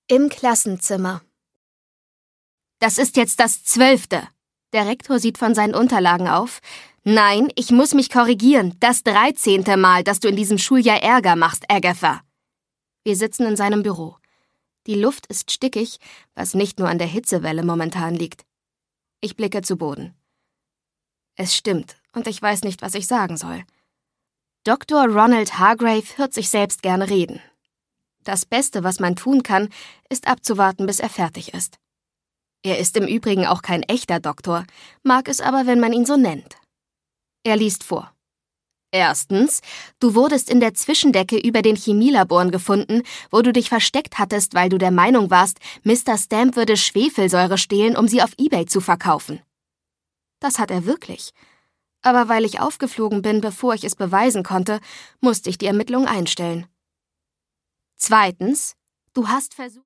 Im Klassenzimmer. Das ist jetzt das 12. Der Rektor sieht von seinen Unterlagen auf. Nein, ich muss mich korrigieren. Das 13. Mal, dass du in diesem Schuljahr Ärger machst, Agatha. Wir sitzen in seinem Büro. Die Luft ist stickig, was nicht nur an der Hitzewelle momentan liegt. Ich blicke zu Boden. Es stimmt, und ich weiß nicht, was ich sagen soll. Dr. Ronald Hargrave hört sich selbst gerne reden. Das Beste, was man tun kann, ist abzuwarten, bis er fertig ist. Er ist im Übrigen auch kein echter Doktor, mag es aber, wenn man ihn so nennt. Er liest vor. Erstens, du wurdest in der Zwischendecke über den Chemielaboren gefunden, wo du dich versteckt hattest, weil du der Meinung warst, Mr. Stamp würde Schwefelsäure stehlen, um sie auf eBay zu verkaufen. Das hat er wirklich. Aber weil ich aufgeflogen bin, bevor ich es beweisen konnte, musste ich die Ermittlung einstellen. Zweitens, du hast versucht...